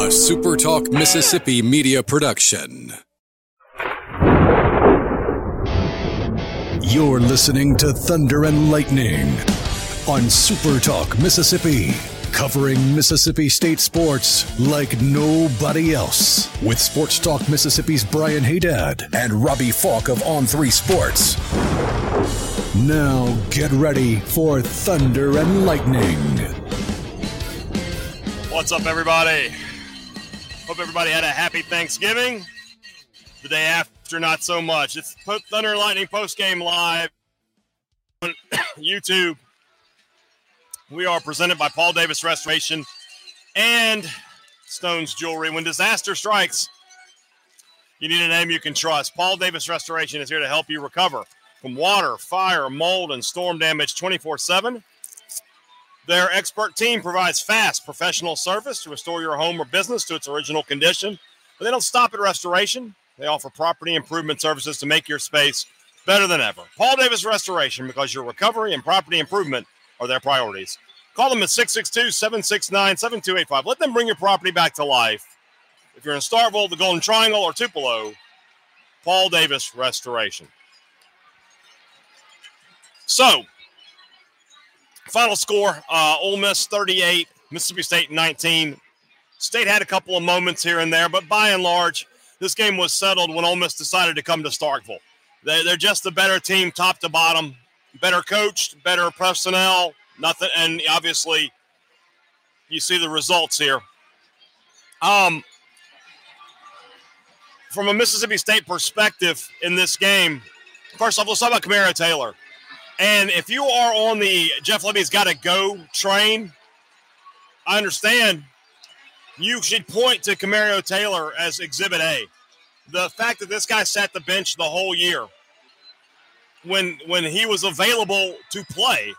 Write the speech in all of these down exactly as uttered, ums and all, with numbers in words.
A Super Talk Mississippi media production. You're listening to Thunder and Lightning on Super Talk Mississippi, covering Mississippi State sports like nobody else. With Sports Talk Mississippi's Brian Haydad and Robbie Falk of On three Sports. Now get ready for Thunder and Lightning. What's up, everybody? Hope everybody had a happy Thanksgiving. The day after, not so much. It's Thunder and Lightning postgame live on YouTube. We are presented by Paul Davis Restoration and Stone's Jewelry. When disaster strikes, you need a name you can trust. Paul Davis Restoration is here to help you recover from water, fire, mold, and storm damage twenty-four seven. Their expert team provides fast, professional service to restore your home or business to its original condition. But they don't stop at restoration. They offer property improvement services to make your space better than ever. Paul Davis Restoration, because your recovery and property improvement are their priorities. Call them at six six two, seven six nine, seven two eight five. Let them bring your property back to life. If you're in Starkville, the Golden Triangle, or Tupelo, Paul Davis Restoration. So, final score, uh, Ole Miss thirty-eight, Mississippi State nineteen. State had a couple of moments here and there, but by and large, this game was settled when Ole Miss decided to come to Starkville. They, they're just a better team, top to bottom, better coached, better personnel, nothing, and obviously you see the results here. Um, from a Mississippi State perspective in this game, first off, let's talk about Camario Taylor. And if you are on the Jeff Lebby's got to go train, I understand you should point to Camario Taylor as Exhibit A. The fact that this guy sat the bench the whole year when when he was available to play,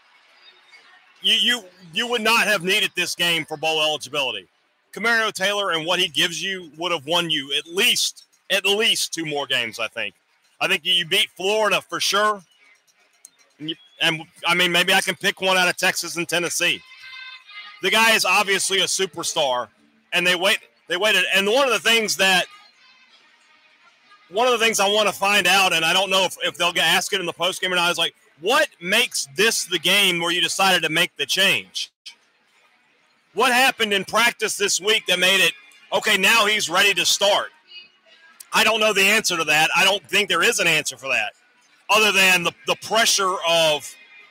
you you you would not have needed this game for bowl eligibility. Camario Taylor and what he gives you would have won you at least at least two more games, I think. I think you beat Florida for sure. And, you, and I mean, maybe I can pick one out of Texas and Tennessee. The guy is obviously a superstar, and they wait. They waited. And one of the things that, one of the things I want to find out, and I don't know if, if they'll get ask it in the postgame or not, is like, what makes this the game where you decided to make the change? What happened in practice this week that made it, okay, now he's ready to start? I don't know the answer to that. I don't think there is an answer for that, other than the, the pressure of,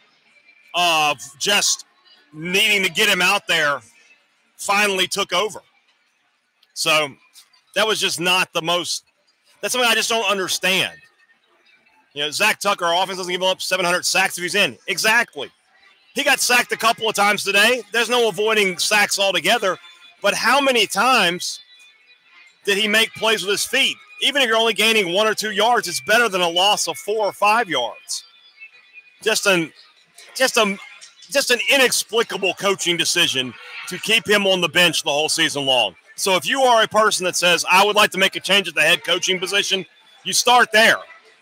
of just needing to get him out there finally took over. So that was just not the most – that's something I just don't understand. You know, Zach Tucker, our offense doesn't give up seven hundred sacks if he's in. Exactly. He got sacked a couple of times today. There's no avoiding sacks altogether. But how many times did he make plays with his feet? Even if you're only gaining one or two yards, it's better than a loss of four or five yards. Just an, just a, just an inexplicable coaching decision to keep him on the bench the whole season long. So if you are a person that says, I would like to make a change at the head coaching position, you start there.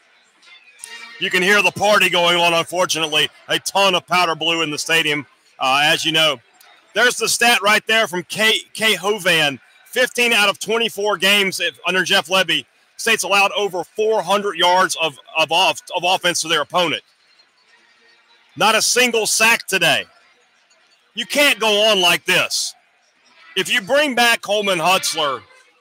You can hear the party going on, unfortunately. A ton of powder blue in the stadium, uh, as you know. There's the stat right there from K. K. Hovan. fifteen out of twenty-four games if, under Jeff Lebby, State's allowed over four hundred yards of, of, off, of offense to their opponent. Not a single sack today. You can't go on like this. If you bring back Coleman Hutzler,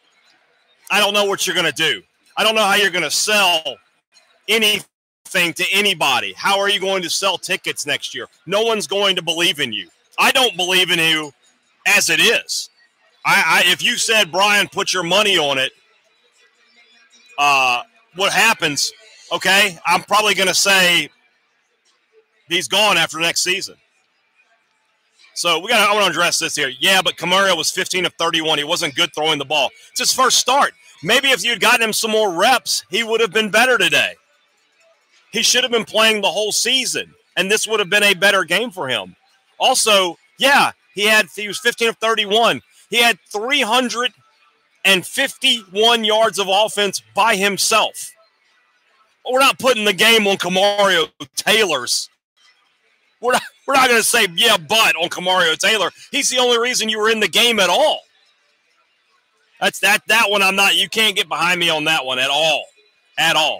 I don't know what you're going to do. I don't know how you're going to sell anything to anybody. How are you going to sell tickets next year? No one's going to believe in you. I don't believe in you as it is. I, I if you said, Brian, put your money on it, uh, what happens? Okay, I'm probably going to say he's gone after next season. So we got. I want to address this here. Yeah, but Camario was fifteen of thirty-one. He wasn't good throwing the ball. It's his first start. Maybe if you'd gotten him some more reps, he would have been better today. He should have been playing the whole season, and this would have been a better game for him. Also, yeah, he had. He was fifteen of thirty-one. He had three hundred fifty-one yards of offense by himself. We're not putting the game on Camario Taylor's. We're not, we're not going to say, yeah, but on Camario Taylor. He's the only reason you were in the game at all. That's that that one I'm not – you can't get behind me on that one at all. At all.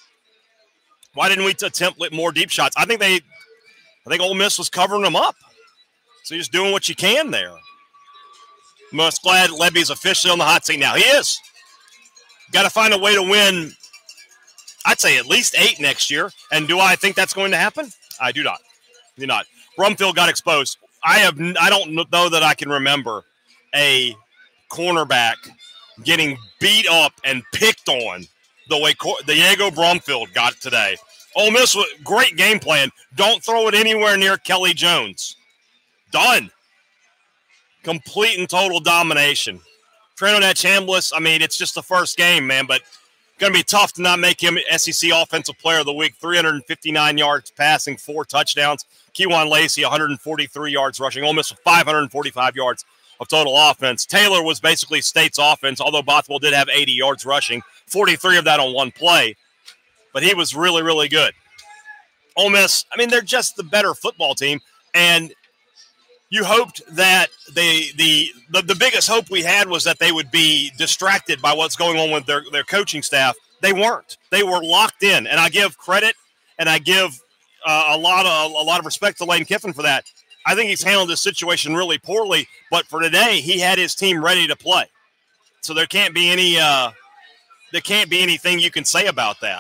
Why didn't we attempt more deep shots? I think they – I think Ole Miss was covering them up. So you're just doing what you can there. Most glad Lebby's officially on the hot seat now. He is. Got to find a way to win, I'd say at least eight next year. And do I think that's going to happen? I do not. Do not. Brumfield got exposed. I have. I don't know that I can remember a cornerback getting beat up and picked on the way Diego Brumfield got today. Ole Miss, great game plan. Don't throw it anywhere near Kelly Jones. Done. Complete and total domination. Trinidad Chambliss, I mean, it's just the first game, man, but going to be tough to not make him S E C Offensive Player of the Week. three hundred fifty-nine yards passing, four touchdowns. Kewan Lacey, one hundred forty-three yards rushing. Ole Miss with five hundred forty-five yards of total offense. Taylor was basically State's offense, although Bothwell did have eighty yards rushing, forty-three of that on one play. But he was really, really good. Ole Miss, I mean, they're just the better football team, and you hoped that they the, the the biggest hope we had was that they would be distracted by what's going on with their, their coaching staff. They weren't. They were locked in, and I give credit and I give uh, a lot of a lot of respect to Lane Kiffin for that. I think he's handled this situation really poorly, but for today, he had his team ready to play. So there can't be any uh, there can't be anything you can say about that.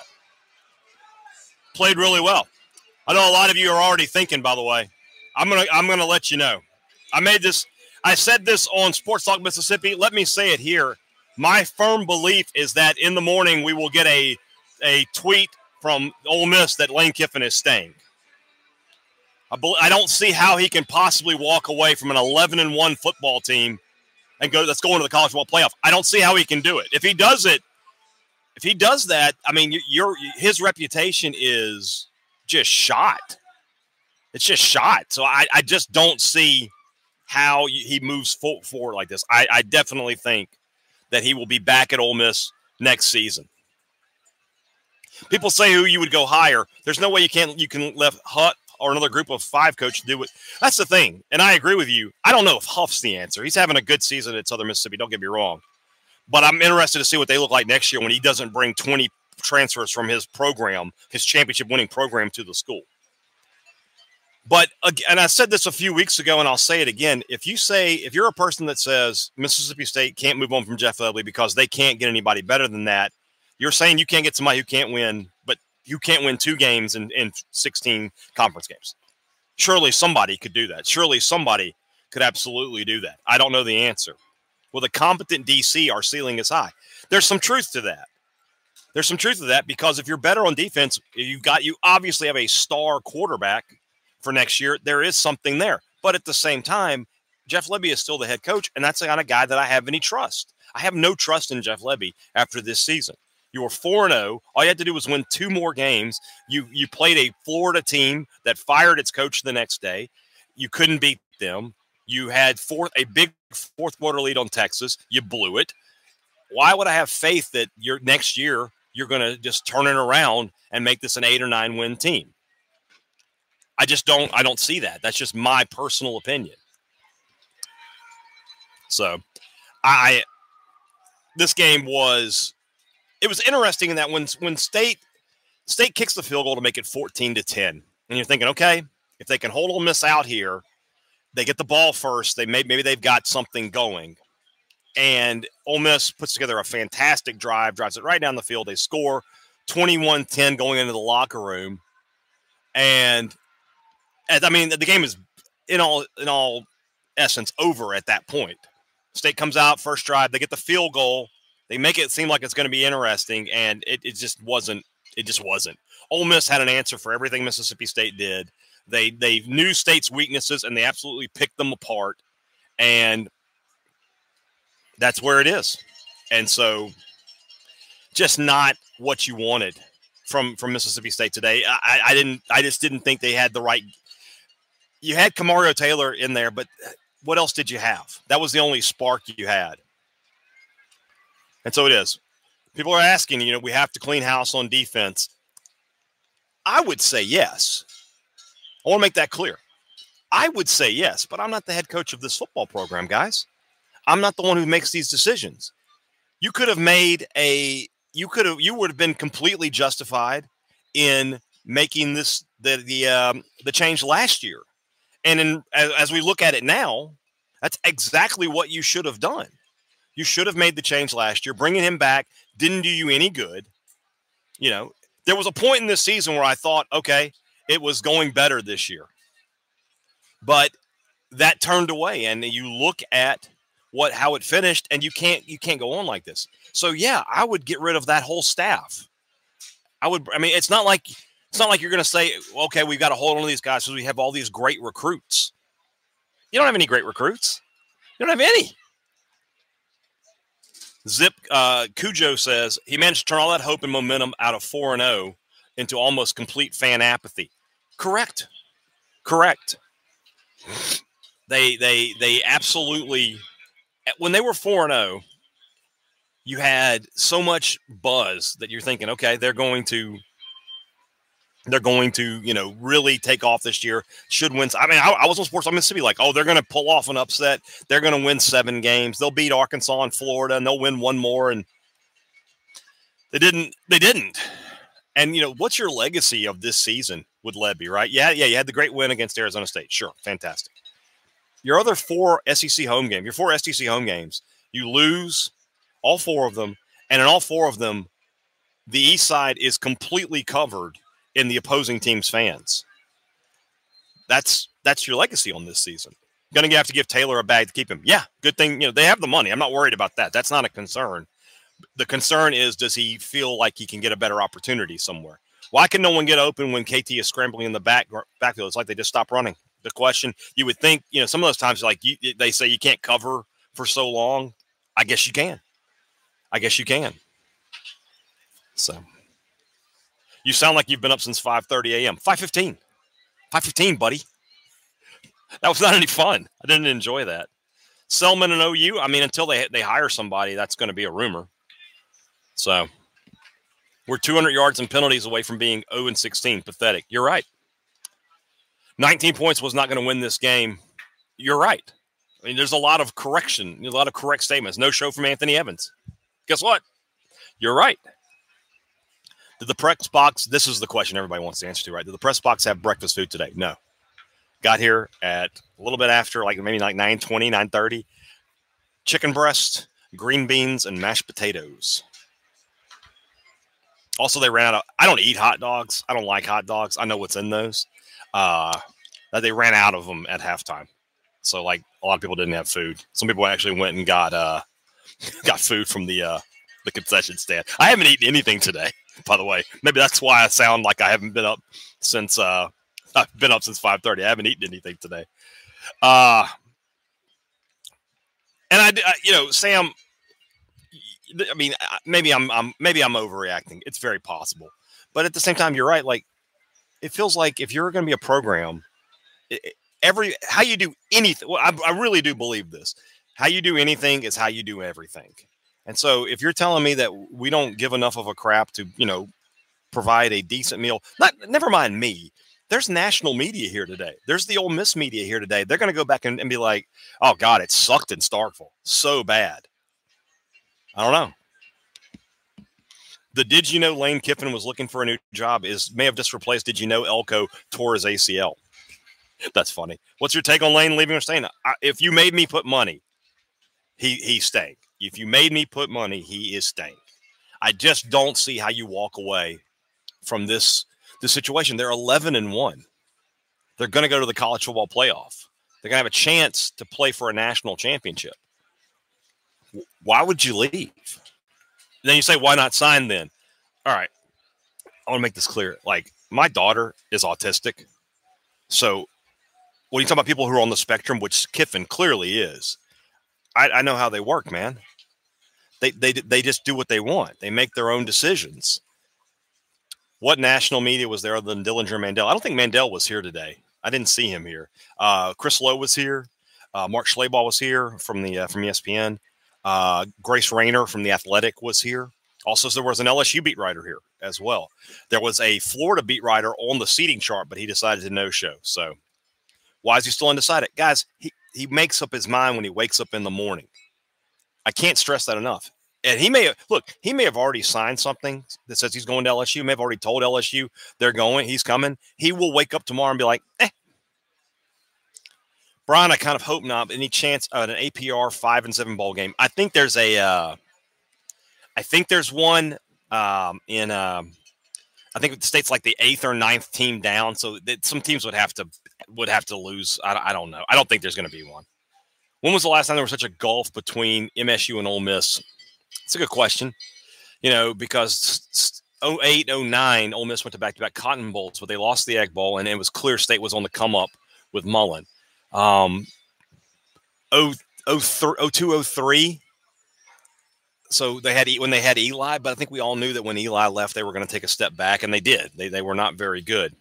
Played really well. I know a lot of you are already thinking, by the way. I'm gonna I'm gonna let you know. I made this. I said this on Sports Talk Mississippi. Let me say it here. My firm belief is that in the morning we will get a a tweet from Ole Miss that Lane Kiffin is staying. I, be, I don't see how he can possibly walk away from an eleven and one football team and go. That's going to the college football playoff. I don't see how he can do it. If he does it, if he does that, I mean, your his reputation is just shot. It's just shot. So I, I just don't see how he moves forward like this. I, I definitely think that he will be back at Ole Miss next season. People say who you would go higher. There's no way you can't you can let Huff or another group of five coach do it. That's the thing. And I agree with you. I don't know if Huff's the answer. He's having a good season at Southern Mississippi. Don't get me wrong. But I'm interested to see what they look like next year when he doesn't bring twenty transfers from his program, his championship winning program, to the school. But, and I said this a few weeks ago, and I'll say it again. If you say, if you're a person that says Mississippi State can't move on from Jeff Lebby because they can't get anybody better than that, you're saying you can't get somebody who can't win, but you can't win two games in, in sixteen conference games. Surely somebody could do that. Surely somebody could absolutely do that. I don't know the answer. With a competent D C, our ceiling is high. There's some truth to that. There's some truth to that because if you're better on defense, you've got, you obviously have a star quarterback for next year. There is something there. But at the same time, Jeff Lebby is still the head coach, and that's the kind of guy that I have any trust. I have no trust in Jeff Lebby after this season. You were four and oh. All you had to do was win two more games. You you played a Florida team that fired its coach the next day. You couldn't beat them. You had fourth a big fourth quarter lead on Texas. You blew it. Why would I have faith that you're next year you're going to just turn it around and make this an eight or nine win team? I just don't I don't see that. That's just my personal opinion. So I this game was it was interesting in that when when State State kicks the field goal to make it fourteen to ten. And you're thinking, okay, if they can hold Ole Miss out here, they get the ball first, they may, maybe they've got something going. And Ole Miss puts together a fantastic drive, drives it right down the field. They score twenty-one ten going into the locker room. And I mean, the game is in all in all essence over at that point. State comes out, first drive, they get the field goal, they make it seem like it's going to be interesting, and it, it just wasn't. It just wasn't. Ole Miss had an answer for everything Mississippi State did. They they knew State's weaknesses, and they absolutely picked them apart, and that's where it is. And so, just not what you wanted from from Mississippi State today. I, I didn't. I just didn't think they had the right. You had Kamario Taylor in there, but what else did you have? That was the only spark you had. And so it is. People are asking, you know, we have to clean house on defense. I would say yes. I want to make that clear. I would say yes, but I'm not the head coach of this football program, guys. I'm not the one who makes these decisions. You could have made a you could have you would have been completely justified in making this the the um, the change last year. And in, as, as we look at it now, that's exactly what you should have done. You should have made the change last year. Bringing him back didn't do you any good. You know, there was a point in this season where I thought, okay, it was going better this year. But that turned away, and you look at what how it finished, and you can't you can't go on like this. So yeah, I would get rid of that whole staff. I would. I mean, it's not like it's not like you're going to say, okay, we've got to hold on to these guys because we have all these great recruits. You don't have any great recruits. You don't have any. Zip uh, Cujo says he managed to turn all that hope and momentum out of four and zero into almost complete fan apathy. Correct. Correct. They they they absolutely. When they were four and zero, you had so much buzz that you're thinking, okay, they're going to, they're going to, you know, really take off this year. Should win. I mean, I, I was on Sports on Mississippi, like, oh, they're going to pull off an upset. They're going to win seven games. They'll beat Arkansas and Florida, and they'll win one more. And they didn't. They didn't. And you know, what's your legacy of this season with Lebby? Right? Yeah, yeah. You had the great win against Arizona State. Sure, fantastic. Your other four S E C home games, your four S E C home games, you lose all four of them, and in all four of them, the East Side is completely covered in the opposing team's fans. That's that's your legacy on this season. Going to have to give Taylor a bag to keep him. Yeah, good thing. You know, they have the money. I'm not worried about that. That's not a concern. The concern is, does he feel like he can get a better opportunity somewhere? Why can no one get open when K T is scrambling in the back backfield? It's like they just stop running. The question, you would think, you know, some of those times, like you, they say you can't cover for so long. I guess you can. I guess you can. So you sound like you've been up since five thirty a.m. five fifteen. five fifteen, buddy. That was not any fun. I didn't enjoy that. Selman and O U, I mean, until they they hire somebody, that's going to be a rumor. So we're two hundred yards and penalties away from being oh and sixteen. Pathetic. You're right. nineteen points was not going to win this game. You're right. I mean, there's a lot of correction, a lot of correct statements. No show from Anthony Evans. Guess what? You're right. Did the press box, this is the question everybody wants to answer to, right? Did the press box have breakfast food today? No. Got here at a little bit after, like maybe like nine twenty, nine thirty. Chicken breast, green beans, and mashed potatoes. Also, they ran out of, I don't eat hot dogs. I don't like hot dogs. I know what's in those. Uh, that they ran out of them at halftime. So, like, a lot of people didn't have food. Some people actually went and got uh, got food from the uh, the concession stand. I haven't eaten anything today, by the way. Maybe that's why I sound like I haven't been up since uh, I've been up since five thirty. I haven't eaten anything today. Uh, and I, I, you know, Sam. I mean, maybe I'm, I'm maybe I'm overreacting. It's very possible, but at the same time, you're right. Like, it feels like if you're going to be a program, it, every how you do anything. Well, I, I really do believe this. How you do anything is how you do everything. And so, if you're telling me that we don't give enough of a crap to, you know, provide a decent meal, not never mind me. There's national media here today. There's the Ole Miss media here today. They're going to go back and, and be like, "Oh God, it sucked in Starkville, so bad." I don't know. The did you know Lane Kiffin was looking for a new job is may have just replaced did you know Elko tore his A C L. That's funny. What's your take on Lane leaving or staying? I, if you made me put money, he he's staying. If you made me put money, he is staying. I just don't see how you walk away from this this situation. They're eleven and one. They're going to go to the college football playoff. They're going to have a chance to play for a national championship. Why would you leave? Then you say, why not sign then? All right. I want to make this clear. Like, my daughter is autistic. So when you talk about people who are on the spectrum, which Kiffin clearly is, I, I know how they work, man. They, they, they just do what they want. They make their own decisions. What national media was there other than Dillinger Mandel? I don't think Mandel was here today. I didn't see him here. Uh, Chris Lowe was here. Uh, Mark Schlabach was here from the uh, from E S P N. Uh, Grace Rayner from The Athletic was here. Also, there was an L S U beat writer here as well. There was a Florida beat writer on the seating chart, but he decided to no-show. So why is he still undecided? Guys, he, he makes up his mind when he wakes up in the morning. I can't stress that enough. And he may have, look, he may have already signed something that says he's going to L S U. He may have already told L S U they're going, he's coming. He will wake up tomorrow and be like, eh. Brian, I kind of hope not. Any chance of an A P R five and seven bowl game? I think there's a, uh, I think there's one um, in, um, I think the state's like the eighth or ninth team down. So that some teams would have to, would have to lose. I, I don't know. I don't think there's going to be one. When was the last time there was such a gulf between M S U and Ole Miss? It's a good question, you know, because oh eight, oh nine, Ole Miss went to back-to-back Cotton Bowls, but they lost the Egg Bowl, and it was clear State was on the come-up with Mullen. Um, oh two, oh three, so they had when they had Eli, but I think we all knew that when Eli left, they were going to take a step back, and they did. They they were not very good.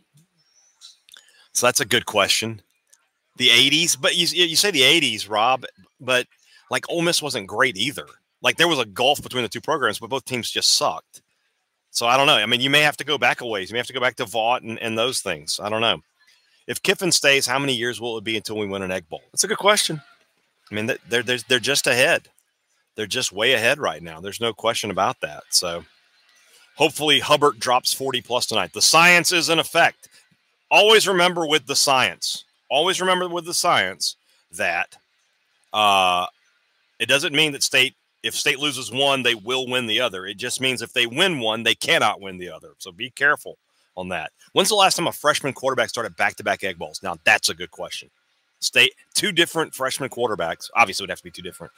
So that's a good question. The eighties, but you you say the eighties, Rob, but like Ole Miss wasn't great either. Like there was a gulf between the two programs, but both teams just sucked. So I don't know. I mean, you may have to go back a ways. You may have to go back to Vaught and, and those things. I don't know. If Kiffin stays, how many years will it be until we win an Egg Bowl? That's a good question. I mean, they're, they're, they're just ahead. They're just way ahead right now. There's no question about that. So hopefully Hubbard drops forty plus tonight. The science is in effect. Always remember with the science, always remember with the science that uh, it doesn't mean that State, if State loses one, they will win the other. It just means if they win one, they cannot win the other. So be careful on that. When's the last time a freshman quarterback started back-to-back Egg Bowls? Now, that's a good question. State, two different freshman quarterbacks. Obviously, it would have to be two different.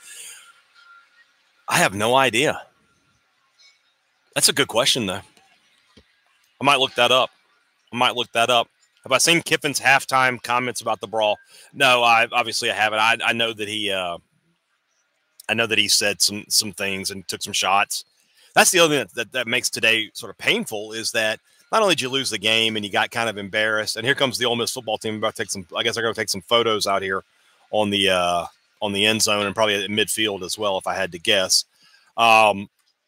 I have no idea. That's a good question, though. I might look that up. I might look that up. Have I seen Kiffin's halftime comments about the brawl? No, I obviously I haven't. I, I know that he uh, – I know that he said some some things and took some shots. That's the other thing that, that, that makes today sort of painful is that not only did you lose the game and you got kind of embarrassed, and here comes the Ole Miss football team. I'm about to take some, I guess they're going to take some photos out here on the uh, on the end zone and probably at midfield as well, if I had to guess. Um,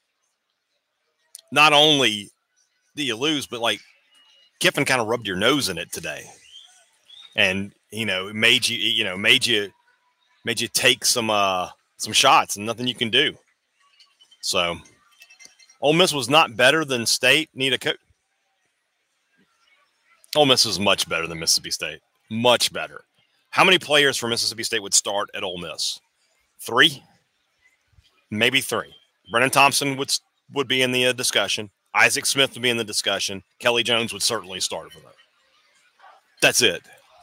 not only do you lose, but like Kiffin kind of rubbed your nose in it today, and you know made you you know made you made you take some. Uh, Some shots and nothing you can do. So, Ole Miss was not better than State. Need a coach. Ole Miss is much better than Mississippi State. Much better. How many players from Mississippi State would start at Ole Miss? Three? Maybe three. Brennan Thompson would would be in the uh, discussion. Isaac Smith would be in the discussion. Kelly Jones would certainly start for them. That's it.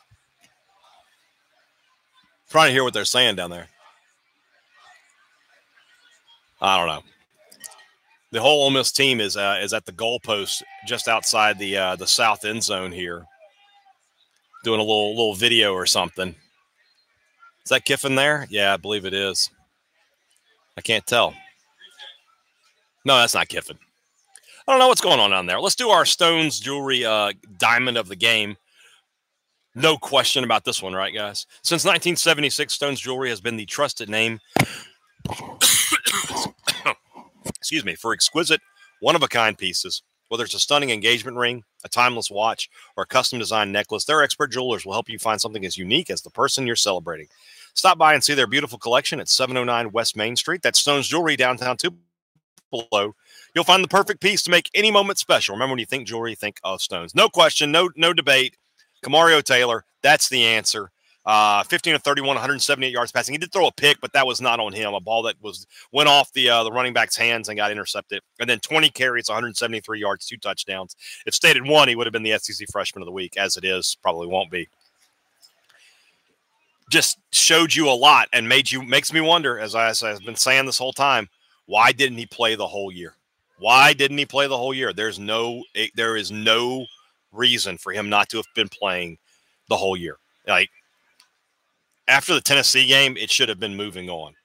Trying to hear what they're saying down there. I don't know. The whole Ole Miss team is uh, is at the goalpost just outside the uh, the south end zone here, doing a little little video or something. Is that Kiffin there? Yeah, I believe it is. I can't tell. No, that's not Kiffin. I don't know what's going on down there. Let's do our Stones Jewelry uh, Diamond of the Game. No question about this one, right, guys? Since nineteen seventy-six, Stones Jewelry has been the trusted name excuse me, for exquisite, one-of-a-kind pieces. Whether it's a stunning engagement ring, a timeless watch, or a custom-designed necklace, their expert jewelers will help you find something as unique as the person you're celebrating. Stop by and see their beautiful collection at seven oh nine West Main Street. That's Stone's Jewelry, downtown Tupelo. You'll find the perfect piece to make any moment special. Remember, when you think jewelry, think of Stones. No question, no no debate. Kamario Taylor, that's the answer. Uh, fifteen of thirty-one, one hundred seventy-eight yards passing. He did throw a pick, but that was not on him. A ball that was went off the uh, the running back's hands and got intercepted. And then twenty carries, one hundred seventy-three yards, two touchdowns. If State had won, he would have been the S E C Freshman of the Week. As it is, probably won't be. Just showed you a lot and made you makes me wonder, as, I, as I've been saying this whole time, why didn't he play the whole year? Why didn't he play the whole year? There's no it, there is no reason for him not to have been playing the whole year. Like, after the Tennessee game, it should have been moving on.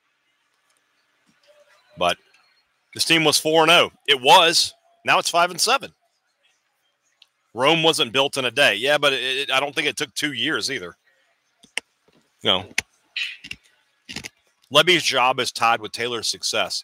But this team was four and oh. It was. Now it's five and seven. Rome wasn't built in a day. Yeah, but it, it, I don't think it took two years either. No. Lebby's job is tied with Taylor's success.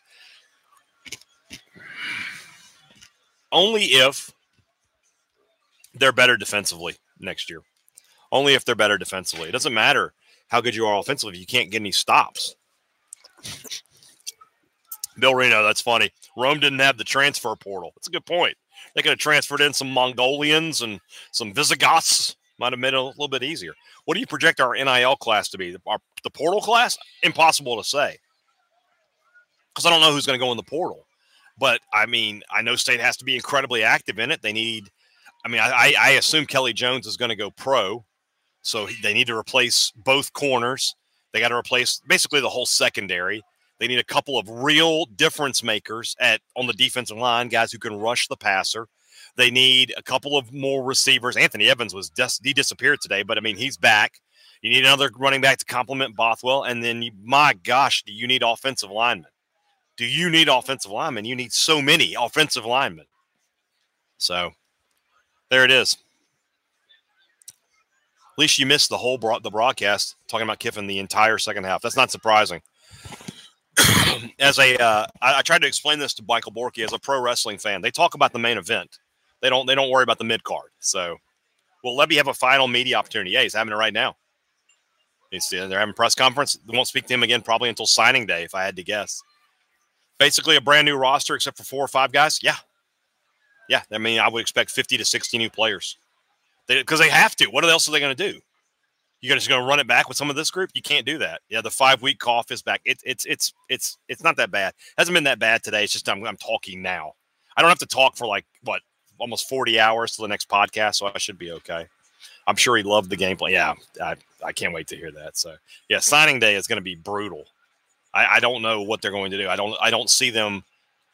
Only if they're better defensively next year. Only if they're better defensively. It doesn't matter how good you are offensively if you can't get any stops. Bill Reno, that's funny. Rome didn't have the transfer portal. That's a good point. They could have transferred in some Mongolians and some Visigoths. Might have made it a little bit easier. What do you project our N I L class to be? Our, the portal class? Impossible to say. Because I don't know who's going to go in the portal. But, I mean, I know State has to be incredibly active in it. They need – I mean, I, I assume Kelly Jones is going to go pro. So he, they need to replace both corners. They got to replace basically the whole secondary. They need a couple of real difference makers at on the defensive line, guys who can rush the passer. They need a couple of more receivers. Anthony Evans was dis- he disappeared today, but I mean he's back. You need another running back to complement Bothwell, and then you, my gosh, do you need offensive linemen? Do you need offensive linemen? You need so many offensive linemen. So there it is. At least you missed the whole broad, the broadcast talking about Kiffin the entire second half. That's not surprising. As a, uh, I, I tried to explain this to Michael Borky as a pro wrestling fan. They talk about the main event. They don't. They don't worry about the mid card. So, will Lebby have a final media opportunity? Yeah, he's having it right now. He's they're having a press conference. They won't speak to him again probably until signing day, if I had to guess. Basically, a brand new roster except for four or five guys. Yeah, yeah. I mean, I would expect fifty to sixty new players because they, they have to. What else are they going to do? You're just going to run it back with some of this group? You can't do that. Yeah, the five-week cough is back. It, it's it's it's it's not that bad. It hasn't been that bad today. It's just I'm, I'm talking now. I don't have to talk for like, what, almost forty hours to the next podcast, so I should be okay. I'm sure he loved the gameplay. Yeah, I, I can't wait to hear that. So, yeah, signing day is going to be brutal. I, I don't know what they're going to do. I don't I don't see them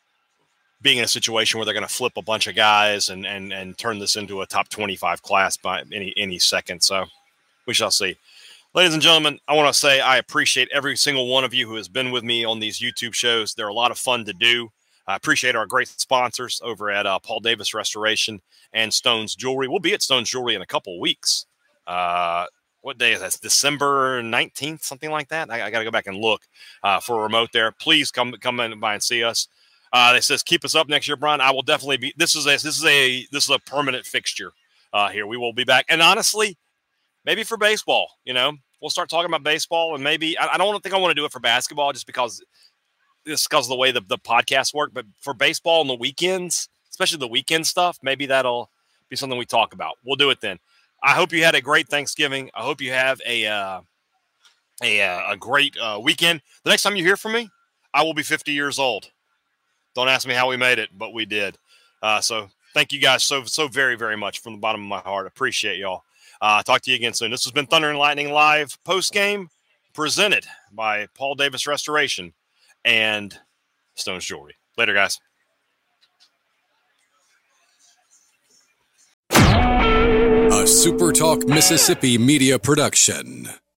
being in a situation where they're going to flip a bunch of guys and and and turn this into a top twenty-five class by any any second. So, we shall see. Ladies and gentlemen, I want to say I appreciate every single one of you who has been with me on these YouTube shows. They're a lot of fun to do. I appreciate our great sponsors over at uh, Paul Davis Restoration and Stone's Jewelry. We'll be at Stone's Jewelry in a couple of weeks. Uh, what day is that? It's December nineteenth, something like that. I, I got to go back and look uh, for a remote there. Please come come in by and see us. Uh, it says keep us up next year, Brian. I will definitely be. This is a this is a this is a permanent fixture uh, here. We will be back. And honestly, maybe for baseball, you know, we'll start talking about baseball, and maybe I, I don't think I want to do it for basketball just because it's because of the way the, the podcasts work. But for baseball on the weekends, especially the weekend stuff, maybe that'll be something we talk about. We'll do it then. I hope you had a great Thanksgiving. I hope you have a uh, a a great uh, weekend. The next time you hear from me, I will be fifty years old. Don't ask me how we made it, but we did. Uh, so thank you guys so so very very much from the bottom of my heart. Appreciate y'all. Uh, talk to you again soon. This has been Thunder and Lightning Live post-game presented by Paul Davis Restoration and Stone's Jewelry. Later, guys. A SuperTalk Mississippi media production.